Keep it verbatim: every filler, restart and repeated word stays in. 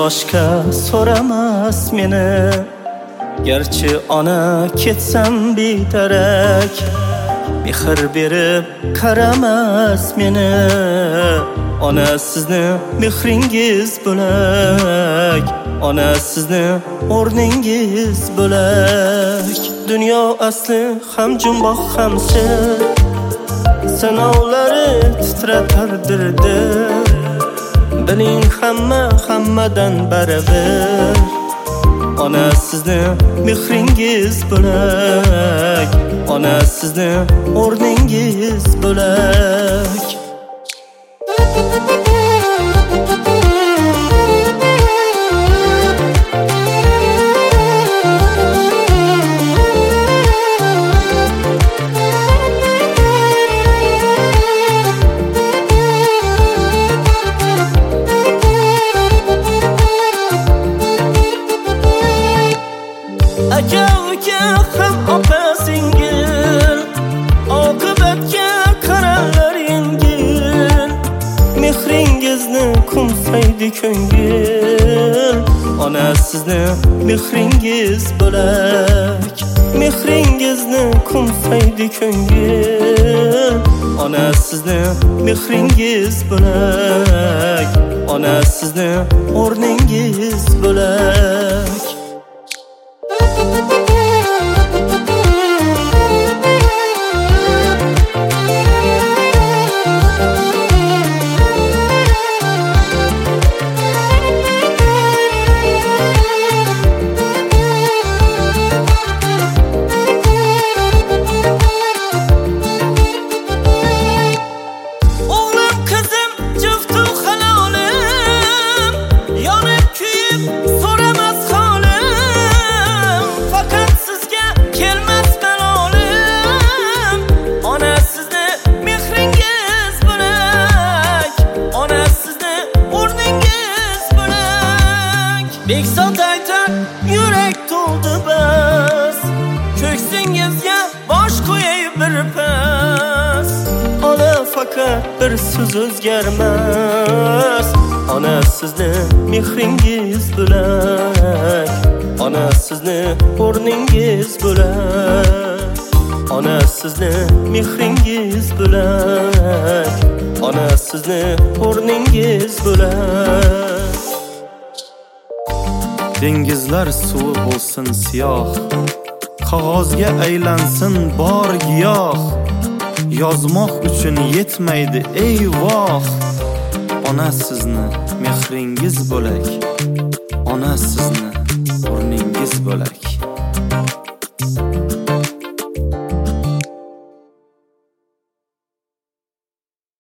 boshqa so'ramas meni. Gerçi ona ketsam bitarak, mehr berib qaramas meni. Ona sizni mehringiz bo'lak, ona sizni o'rningiz bo'lak. Dunyo asli ham jumboq ham sir, sinovlari titratar dirdi. Biling hamma hammadan baribir, ona sizni mehringiz bo'lak, ona sizni o'rningiz bo'lak. Aka uka ham opa singil, oqibatga qararlar yengil. Mehringizni kumsaydi ko'ngil, ona sizni mehringiz bo'lak. Mehringizni kumsaydi ko'ngil, ona sizni mehringiz bo'lak, ona sizni o'rningiz bo'lak. Bekzod aytar yürek to'ldi bas, ko'ksingizga bosh qo'yay bir pas. Ona faqat bir so'z o'zgarmas, ona sizni mehringiz bo'lak, ona sizni o'rningiz bo'lak, ona sizni mehringiz bo'lak, ona sizni o'rningiz bo'lak. Dengizlar suvi bo'lsin siyoh, qog'ozga aylansin bor giyoh. Yozmoq uchun yetmaydi ey voh. Ona sizni mehringiz bo'lak, ona sizni o'rningiz bo'lak.